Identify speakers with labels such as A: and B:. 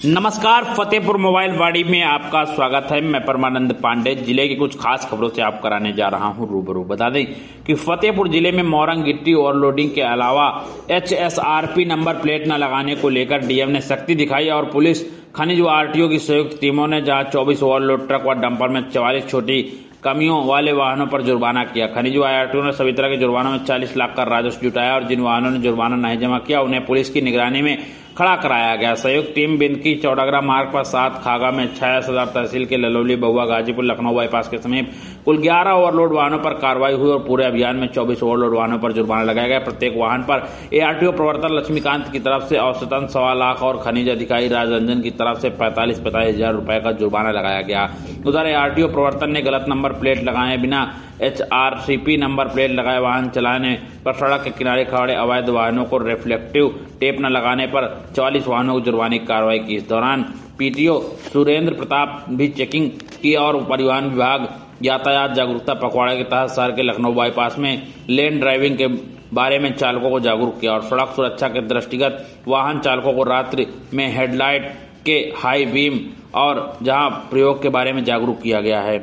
A: नमस्कार, फतेहपुर मोबाइल वाड़ी में आपका स्वागत है। मैं परमानंद पांडे जिले की कुछ खास खबरों से आप कराने जा रहा हूं रूबरू। बता दें कि फतेहपुर जिले में मोरंग गिट्टी ओवरलोडिंग के अलावा HSRP नंबर प्लेट न लगाने को लेकर डीएम ने सख्ती दिखाई और पुलिस खनिज व आरटीओ की संयुक्त टीमों ने जहां 24 ओवरलोड ट्रक व डंपर में 44 छोटी कमियों वाले वाहनों पर जुर्माना किया। खनिज व आरटीओ ने सभी तरह के जुर्मानों में 40 लाख का राजस्व जुटाया और जिन वाहनों ने जुर्माना नहीं जमा किया उन्हें पुलिस की निगरानी में खड़ा कराया गया। संयुक्त टीम बिंदकी चौड़ागरा मार्ग पर 7 खागा में 6 सदर तहसील के ललौली बहुआ गाजीपुर लखनऊ बाईपास के समीप कुल 11 ओवरलोड वाहनों पर कार्रवाई हुई और पूरे अभियान में 24 ओवरलोड वाहनों पर जुर्माना लगाया गया। प्रत्येक वाहन पर ARTO प्रवर्तन लक्ष्मीकांत की तरफ से औसतन 1.25 लाख और खनिज अधिकारी राजरंजन की तरफ से 45 हजार रुपए का जुर्माना लगाया गया। उधर ARTO प्रवर्तन ने गलत नंबर प्लेट लगाए बिना HRCP नंबर प्लेट लगाए वाहन चलाने पर सड़क के किनारे खड़े अवैध वाहनों को रिफ्लेक्टिव टेप न लगाने पर 44 वाहनों को जुर्माने की कार्रवाई की। इस दौरान PTO सुरेंद्र प्रताप भी चेकिंग की और परिवहन विभाग यातायात जागरूकता पखवाड़े के तहत शहर के लखनऊ बाईपास में लेन ड्राइविंग के बारे में चालकों को जागरूक किया और सड़क सुरक्षा के दृष्टिगत वाहन चालकों को रात्रि में हेडलाइट के हाई बीम और जहां प्रयोग के बारे में जागरूक किया गया है।